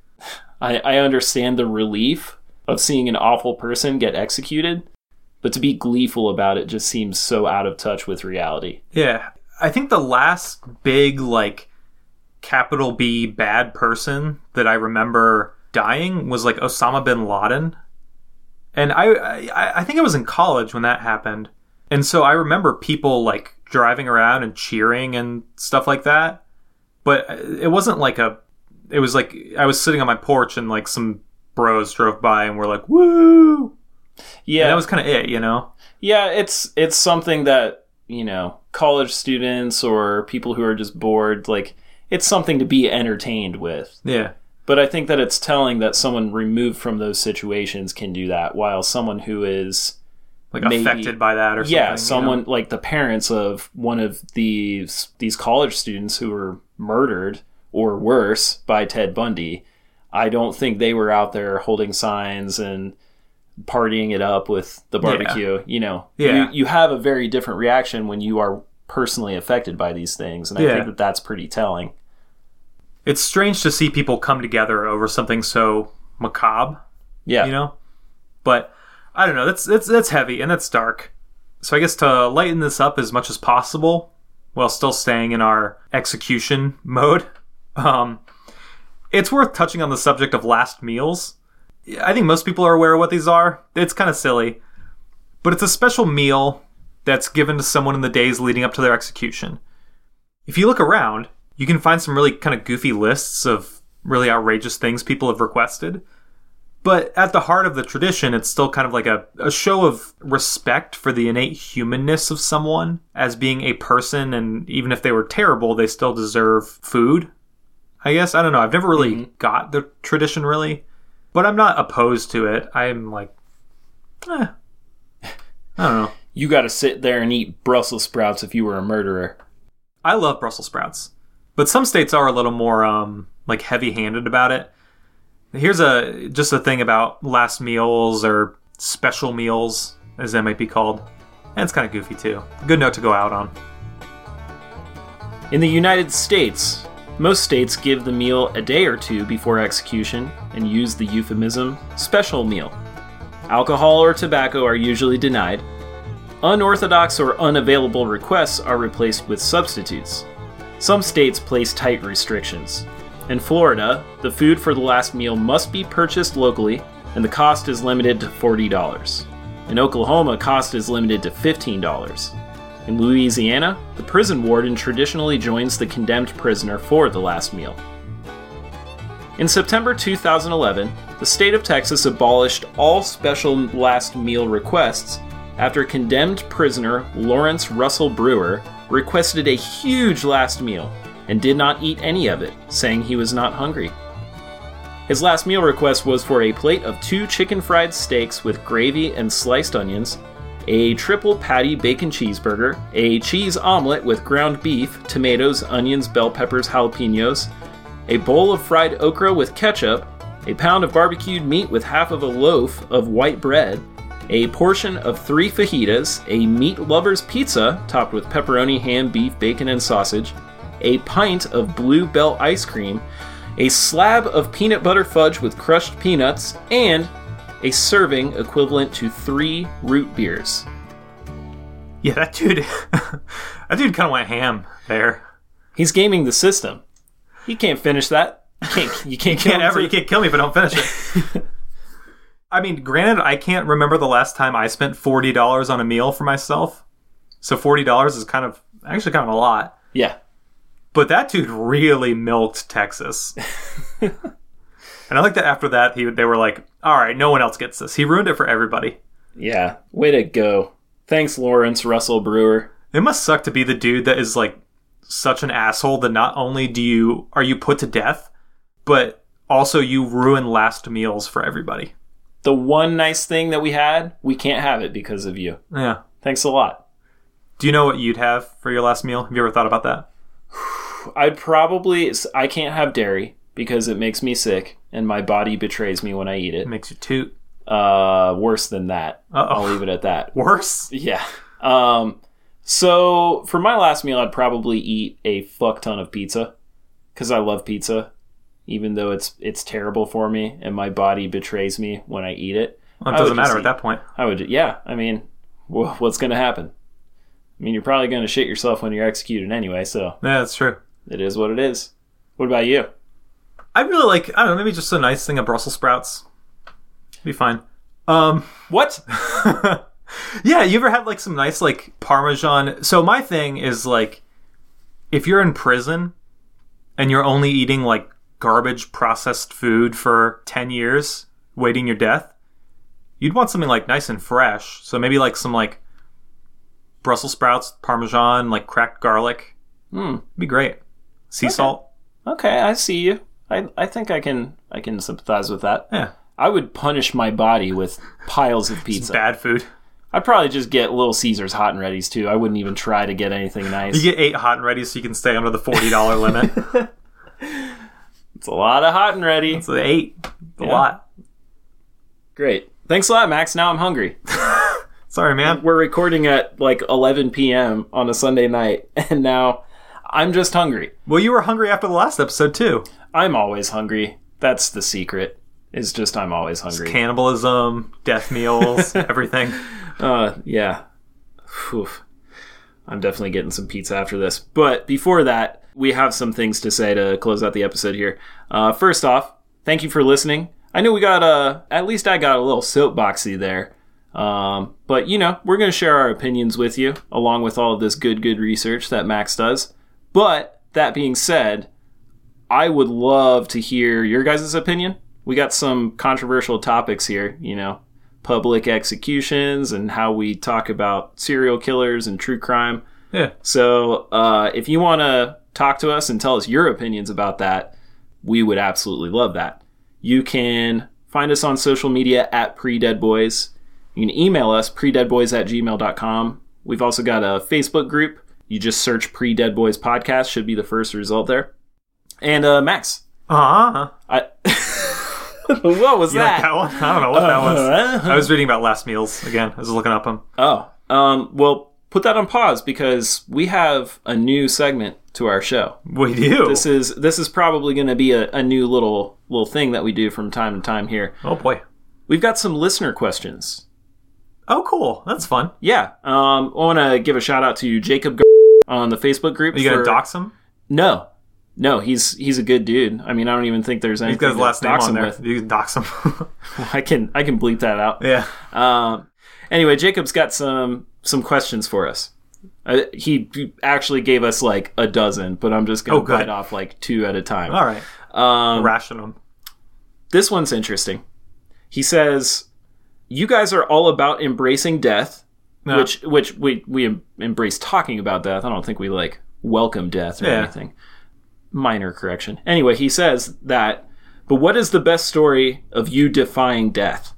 I, I understand the relief of seeing an awful person get executed, but to be gleeful about it just seems so out of touch with reality. Yeah. I think the last big, like, capital B bad person that I remember dying was, like, Osama bin Laden. And I, I, I think I was in college when that happened. And so I remember people, like, driving around and cheering and stuff like that. But it wasn't like a... It was like I was sitting on my porch and, like, some bros drove by and were like, woo! Yeah, And that was kind of it, you know? Yeah, it's it's something that, you know, college students or people who are just bored, like, it's something to be entertained with. Yeah. But I think that it's telling that someone removed from those situations can do that, while someone who is Like, maybe- affected by that or something. yeah, you someone know? like the parents of one of these these college students who were murdered or worse by Ted Bundy, I don't think they were out there holding signs and partying it up with the barbecue. Yeah. You know, Yeah. you, you have a very different reaction when you are personally affected by these things, and I Yeah. think that that's pretty telling. It's strange to see people come together over something so macabre, Yeah, you know? But I don't know, that's that's that's heavy and that's dark. So I guess to lighten this up as much as possible while still staying in our execution mode, um, it's worth touching on the subject of last meals. I think most people are aware of what these are. It's kind of silly, but it's a special meal that's given to someone in the days leading up to their execution. If you look around, you can find some really kind of goofy lists of really outrageous things people have requested. But at the heart of the tradition, it's still kind of like a, a show of respect for the innate humanness of someone as being a person, and even if they were terrible, they still deserve food. I guess. I don't know. I've never really Mm-hmm. got the tradition, really. But I'm not opposed to it. I'm like, eh. I don't know. you got to sit there and eat Brussels sprouts if you were a murderer. I love Brussels sprouts. But some states are a little more um, like heavy-handed about it. Here's a just a thing about last meals or special meals, as they might be called. And it's kind of goofy too. Good note to go out on. In the United States, most states give the meal a day or two before execution and use the euphemism special meal. Alcohol or tobacco are usually denied. Unorthodox or unavailable requests are replaced with substitutes. Some states place tight restrictions. In Florida, the food for the last meal must be purchased locally, and the cost is limited to forty dollars. In Oklahoma, cost is limited to fifteen dollars. In Louisiana, the prison warden traditionally joins the condemned prisoner for the last meal. In September two thousand eleven, the state of Texas abolished all special last meal requests after condemned prisoner Lawrence Russell Brewer requested a huge last meal and did not eat any of it, saying he was not hungry. His last meal request was for a plate of two chicken fried steaks with gravy and sliced onions, a triple patty bacon cheeseburger, a cheese omelet with ground beef, tomatoes, onions, bell peppers, jalapenos, a bowl of fried okra with ketchup, a pound of barbecued meat with half of a loaf of white bread, a portion of three fajitas, a meat lover's pizza topped with pepperoni, ham, beef, bacon, and sausage, a pint of Blue Bell ice cream, a slab of peanut butter fudge with crushed peanuts, and a serving equivalent to three root beers. Yeah, that dude, that dude kind of went ham there. He's gaming the system. He can't finish that. You can't. You can't, You can't kill him ever, for- you can't kill me if I don't finish it. I mean, granted, I can't remember the last time I spent forty dollars on a meal for myself. So forty dollars is kind of, actually kind of a lot. Yeah. But that dude really milked Texas. And I like that after that, he they were like, all right, no one else gets this. He ruined it for everybody. Yeah. Way to go. Thanks, Lawrence Russell Brewer. It must suck to be the dude that is like such an asshole that not only do you are you put to death, but also you ruin last meals for everybody. The one nice thing that we had, we can't have it because of you. Yeah. Thanks a lot. Do you know what you'd have for your last meal? Have you ever thought about that? I'd probably... I can't have dairy because it makes me sick and my body betrays me when I eat it. It makes you toot. Uh, worse than that. Uh-oh. I'll leave it at that. Worse? Yeah. Um, so for my last meal, I'd probably eat a fuck ton of pizza because I love pizza, even though it's it's terrible for me and my body betrays me when I eat it. Well, it doesn't matter at that point. I would, yeah. I mean, wh- what's going to happen? I mean, you're probably going to shit yourself when you're executed anyway, so. Yeah, that's true. It is what it is. What about you? I really like, I don't know, maybe just a nice thing of Brussels sprouts. Be fine. Um, what? Yeah, you ever had like some nice like Parmesan? So my thing is like, if you're in prison and you're only eating like garbage processed food for ten years, waiting your death, you'd want something like nice and fresh. So maybe like some like Brussels sprouts, Parmesan, like cracked garlic. Hmm. Be great. Sea Okay. salt. Okay, I see you. I I think I can I can sympathize with that. Yeah. I would punish my body with piles of pizza. Bad food. I'd probably just get Little Caesars hot and readies too. I wouldn't even try to get anything nice. You get eight hot and ready so you can stay under the forty dollars limit. It's a lot of hot and ready. It's eight. It's a Yeah. lot. Great. Thanks a lot, Max. Now I'm hungry. Sorry, man. We're recording at like eleven p.m. on a Sunday night, and now I'm just hungry. Well, you were hungry after the last episode, too. I'm always hungry. That's the secret. It's just I'm always hungry. Cannibalism, death meals, everything. Uh, yeah. Whew. I'm definitely getting some pizza after this. But before that, we have some things to say to close out the episode here. Uh, first off, thank you for listening. I know we got a, at least I got a little soapboxy there. Um, but, you know, we're going to share our opinions with you, along with all of this good, good research that Max does. But, that being said, I would love to hear your guys' opinion. We got some controversial topics here, you know, public executions and how we talk about serial killers and true crime. Yeah. So uh, if you want to talk to us and tell us your opinions about that, we would absolutely love that. You can find us on social media at PreDeadBoys. You can email us, predeadboys at gmail dot com. We've also got a Facebook group. You just search Pre-Dead Boys Podcast, should be the first result there. And uh, Max. Uh-huh. I... What was You that? like that one? I don't know what that was. I was reading about last meals again. I was looking up them. Oh, um, well, put that on pause because we have a new segment to our show. We do. This is this is probably going to be a, a new little little thing that we do from time to time here. Oh boy. We've got some listener questions. Oh, cool. That's fun. Yeah. Um, I want to give a shout out to Jacob on the Facebook group. Are you going for- to dox him? No. No, he's he's a good dude. I mean, I don't even think there's He's anything got his to last name dox on him there. with. You can dox him. I can I can bleep that out. Yeah. Um, anyway, Jacob's got some some questions for us. Uh, he actually gave us like a dozen, but I'm just going Oh, to good. bite off like two at a time. All right. Um, Ration them. this one's interesting. He says, "You guys are all about embracing death, Yeah. which which we we em- embrace talking about death. I don't think we like welcome death or Yeah. anything. Minor correction. Anyway, he says that. But what is the best story of you defying death?"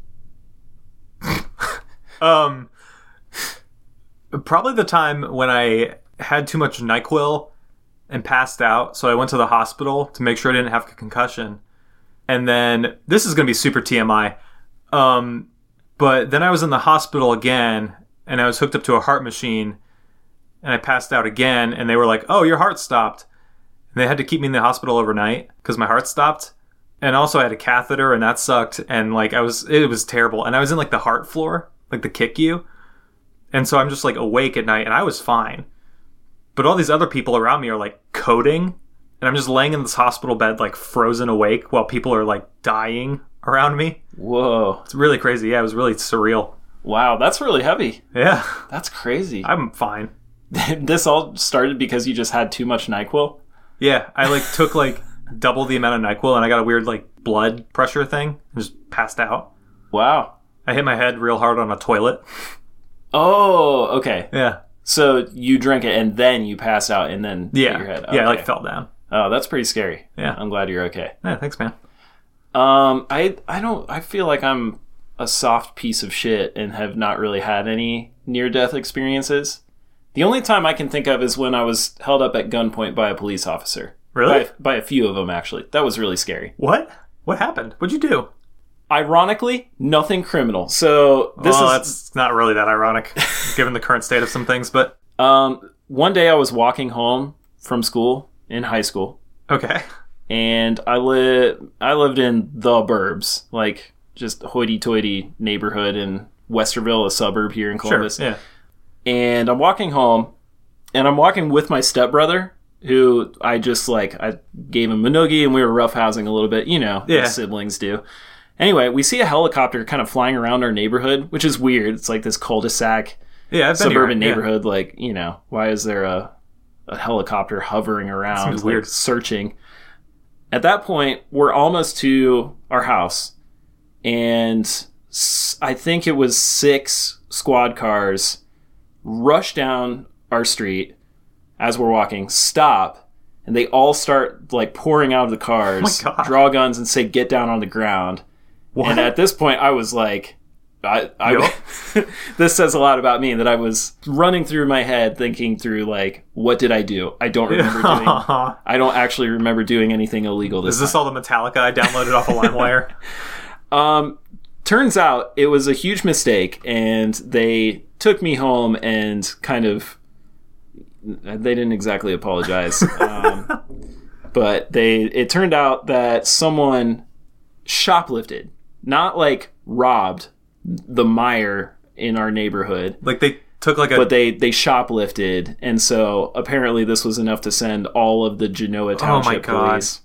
Um, probably the time when I had too much NyQuil and passed out, so I went to the hospital to make sure I didn't have a concussion. And then, this is going to be super T M I, um, but then I was in the hospital again, and I was hooked up to a heart machine, and I passed out again, and they were like, "Oh, your heart stopped." And they had to keep me in the hospital overnight because my heart stopped. And also I had a catheter and that sucked. And like I was, it was terrible. And I was in like the heart floor, like the C I C U. And so I'm just like awake at night and I was fine. But all these other people around me are like coding. And I'm just laying in this hospital bed, like frozen awake while people are like dying around me. Whoa. It's really crazy. Yeah, it was really surreal. Wow, that's really heavy. Yeah, That's crazy. I'm fine. This all started because you just had too much NyQuil? Yeah, I like took like double the amount of NyQuil and I got a weird like blood pressure thing and just passed out. Wow. I hit my head real hard on a toilet. Oh, okay. Yeah. So you drank it and then you passed out and then Yeah. hit your head. Yeah, I Okay. like fell down. Oh, that's pretty scary. Yeah. I'm glad you're okay. Yeah, thanks, man. Um, I I don't. I feel like I'm a soft piece of shit and have not really had any near-death experiences. The only time I can think of is when I was held up at gunpoint by a police officer. Really? By, by a few of them, actually. That was really scary. What? What happened? What'd you do? Ironically, nothing criminal. So this well, is that's not really that ironic, given the current state of some things. But um. One day I was walking home from school in high school, okay. and I lived I lived in the burbs, like just hoity-toity neighborhood in Westerville, a suburb here in Columbus. Sure. Yeah. And I'm walking home, and I'm walking with my stepbrother, who I just like I gave him a noogie, and we were roughhousing a little bit, you know, Yeah. as siblings do. Anyway, we see a helicopter kind of flying around our neighborhood, which is weird. It's like this cul-de-sac Yeah, I've been suburban here. Yeah. neighborhood. Like, you know, why is there a a helicopter hovering around, Seems like, weird. searching? At that point, we're almost to our house, and s- I think it was six squad cars rush down our street as we're walking, stop, and they all start like pouring out of the cars, Oh my God. draw guns, and say, "Get down on the ground." What? And at this point, I was like, I, I Yup. this says a lot about me, that I was running through my head thinking through, like, what did I do? I don't remember doing, I don't actually remember doing anything illegal this Is this time. all the Metallica I downloaded off of LimeWire? Um, turns out it was a huge mistake, and they took me home and kind of, they didn't exactly apologize. um, but they, it turned out that someone shoplifted, not like robbed the Meijer in our neighborhood, Like they took like a but they they shoplifted, and so apparently this was enough to send all of the Genoa Township God. police.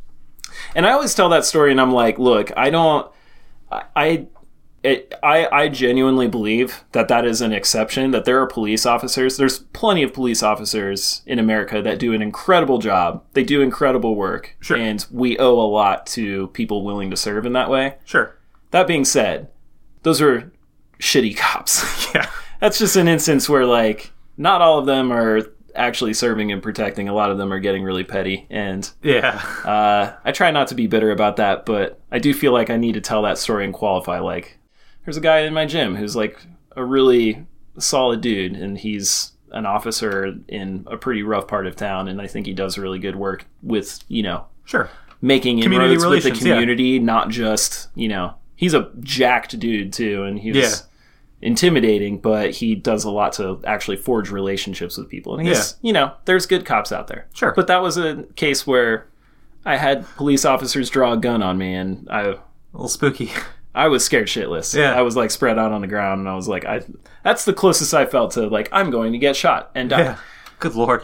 And I always tell that story, and I'm like, look, I don't, I, I, it, I, I genuinely believe that that is an exception. That there are police officers. There's plenty of police officers in America that do an incredible job. They do incredible work, Sure. and we owe a lot to people willing to serve in that way. sure. That being said, those are shitty cops. Yeah. That's just an instance where, like, not all of them are actually serving and protecting. A lot of them are getting really petty. And Yeah. uh, I try not to be bitter about that, but I do feel like I need to tell that story and qualify. Like, there's a guy in my gym who's, like, a really solid dude, and he's an officer in a pretty rough part of town, and I think he does really good work with, you know, Sure. making Community inroads with the relations, yeah. community, not just, you know, he's a jacked dude too, and he's Yeah. intimidating, but he does a lot to actually forge relationships with people. And he's, you know, there's good cops out there. Sure. But that was a case where I had police officers draw a gun on me, and I A little spooky. I was scared shitless. Yeah. I was like spread out on the ground, and I was like, I that's the closest I felt to, like, I'm going to get shot and die. Yeah. Good lord.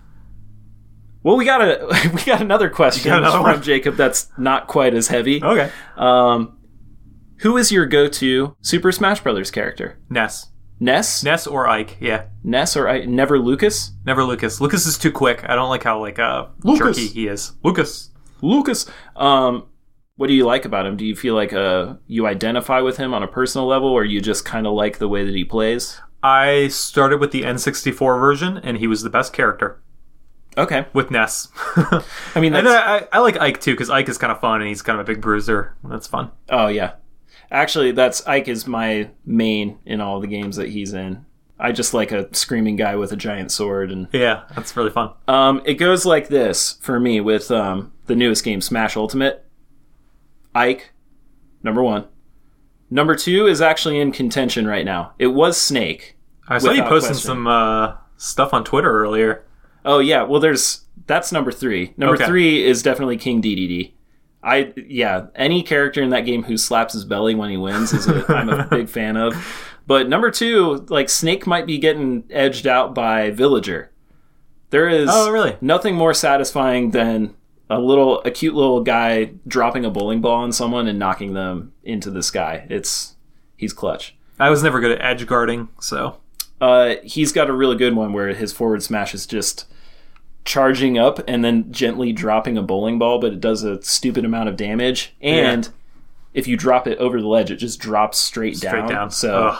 Well, we got a we got another question got another from one? Jacob that's not quite as heavy. Okay. Um, who is your go-to Super Smash Brothers character? Ness. Ness? Ness or Ike. Yeah. Ness or I, never Lucas? Never Lucas. Lucas is too quick. I don't like how like uh Lucas. jerky he is. Lucas. Lucas. Um, what do you like about him? Do you feel like uh, you identify with him on a personal level, or you just kind of like the way that he plays? I started with the N sixty-four version, and he was the best character Okay. with Ness. I mean, and that's... then I, I like Ike too, because Ike is kind of fun, and he's kind of a big bruiser. That's fun. Oh, yeah. Actually, that's Ike is my main in all the games that he's in. I just like a screaming guy with a giant sword. And Yeah, that's really fun. um, it goes like this for me with um, the newest game, Smash Ultimate. Ike, number one. Number two is actually in contention right now. It was Snake. I saw you without posting question. some uh, stuff on Twitter earlier. Oh, yeah. Well, there's that's number three. Number Okay. three is definitely King D D D. I yeah, any character in that game who slaps his belly when he wins is a, I'm a big fan of. But number two, like Snake might be getting edged out by Villager. There is Oh, really? nothing more satisfying than a little a cute little guy dropping a bowling ball on someone and knocking them into the sky. It's he's clutch. I was never good at edge guarding, so Uh, he's got a really good one where his forward smash is just charging up and then gently dropping a bowling ball, but it does a stupid amount of damage. And Yeah. if you drop it over the ledge, it just drops straight, straight down. So Ugh.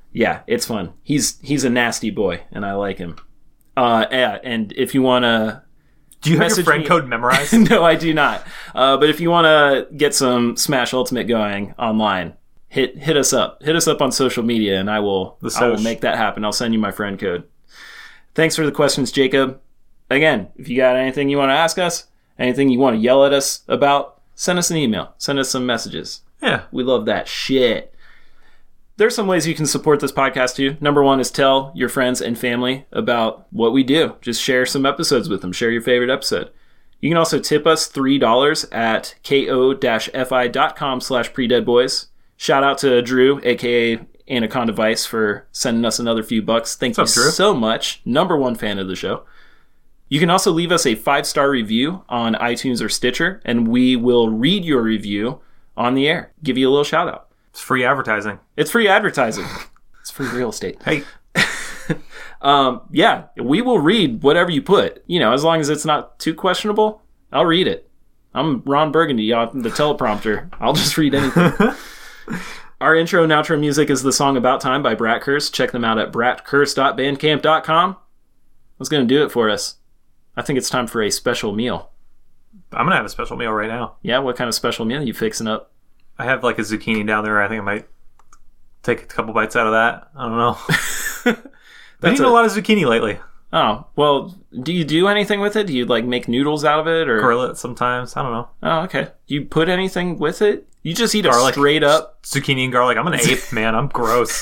Yeah, it's fun. He's he's a nasty boy, and I like him. Uh, yeah, and if you want to... Do you have your friend me... code memorized? No, I do not. Uh, but if you want to get some Smash Ultimate going online, hit hit us up. Hit us up on social media, and I will, The I will soch. make that happen. I'll send you my friend code. Thanks for the questions, Jacob. Again, if you got anything you want to ask us, anything you want to yell at us about, send us an email. Send us some messages. Yeah. We love that shit. There's some ways you can support this podcast too. Number one is tell your friends and family about what we do. Just share some episodes with them. Share your favorite episode. You can also tip us three dollars at ko-fi.com slash predeadboys. Shout out to Drew, a k a. Anaconda Vice, for sending us another few bucks. Thank What's you up, Drew? so much. Number one fan of the show. You can also leave us a five-star review on iTunes or Stitcher, and we will read your review on the air. Give you a little shout-out. It's free advertising. It's free advertising. It's free real estate. Hey. um, yeah, we will read whatever you put. You know, as long as it's not too questionable, I'll read it. I'm Ron Burgundy on the teleprompter. I'll just read anything. Our intro and outro music is the song About Time by Brat Curse. Check them out at brat curse dot bandcamp dot com. That's going to do it for us. I think it's time for a special meal. I'm going to have a special meal right now. Yeah, what kind of special meal are you fixing up? I have like a zucchini down there. I think I might take a couple bites out of that. I don't know. I've eaten a, a lot of zucchini lately. Oh, well, do you do anything with it? Do you like make noodles out of it? Or grill it sometimes. I don't know. Oh, okay. Do you put anything with it? You just eat garlic, it straight up? Zucchini and garlic. I'm an ape, man. I'm gross.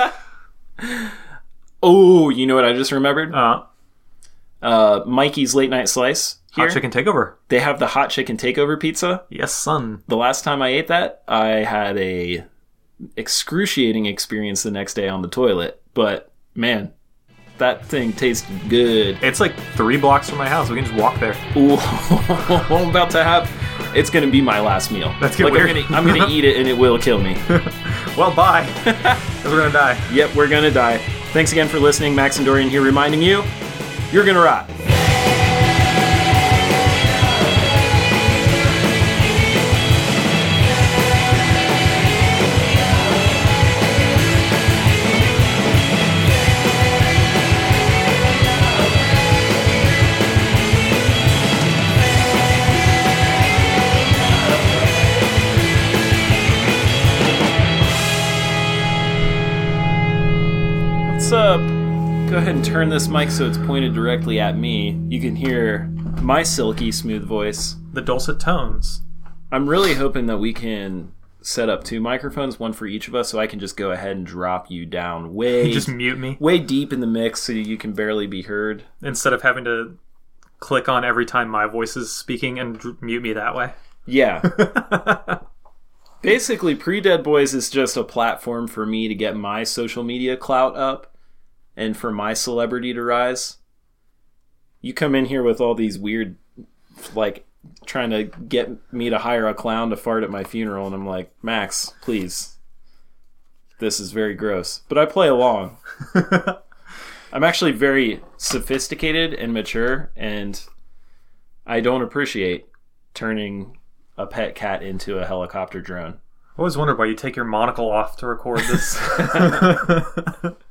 Oh, you know what I just remembered? Uh, uh, Mikey's Late Night Slice. Here, hot chicken takeover. They have the hot chicken takeover pizza. Yes, son. The last time I ate that, I had a excruciating experience the next day on the toilet. But man, that thing tasted good. It's like three blocks from my house. We can just walk there. Ooh, I'm about to have. It's gonna be my last meal. That's good. Like, I'm, gonna, I'm gonna eat it and it will kill me. Well, bye. Because we're gonna die. Yep, we're gonna die. Thanks again for listening. Max and Dorian here reminding you, you're gonna rot. Let's uh, go ahead and turn this mic so it's pointed directly at me. You can hear my silky smooth voice. The dulcet tones. I'm really hoping that we can set up two microphones, one for each of us, so I can just go ahead and drop you down way... Just mute me? Way deep in the mix so you can barely be heard. Instead of having to click on every time my voice is speaking and dr- mute me that way? Yeah. Basically, Pre-Dead Boys is just a platform for me to get my social media clout up and for my celebrity to rise. You come in here with all these weird, like, trying to get me to hire a clown to fart at my funeral, and I'm like, Max, please. This is very gross. But I play along. I'm actually very sophisticated and mature, and I don't appreciate turning a pet cat into a helicopter drone. I always wondered why you take your monocle off to record this.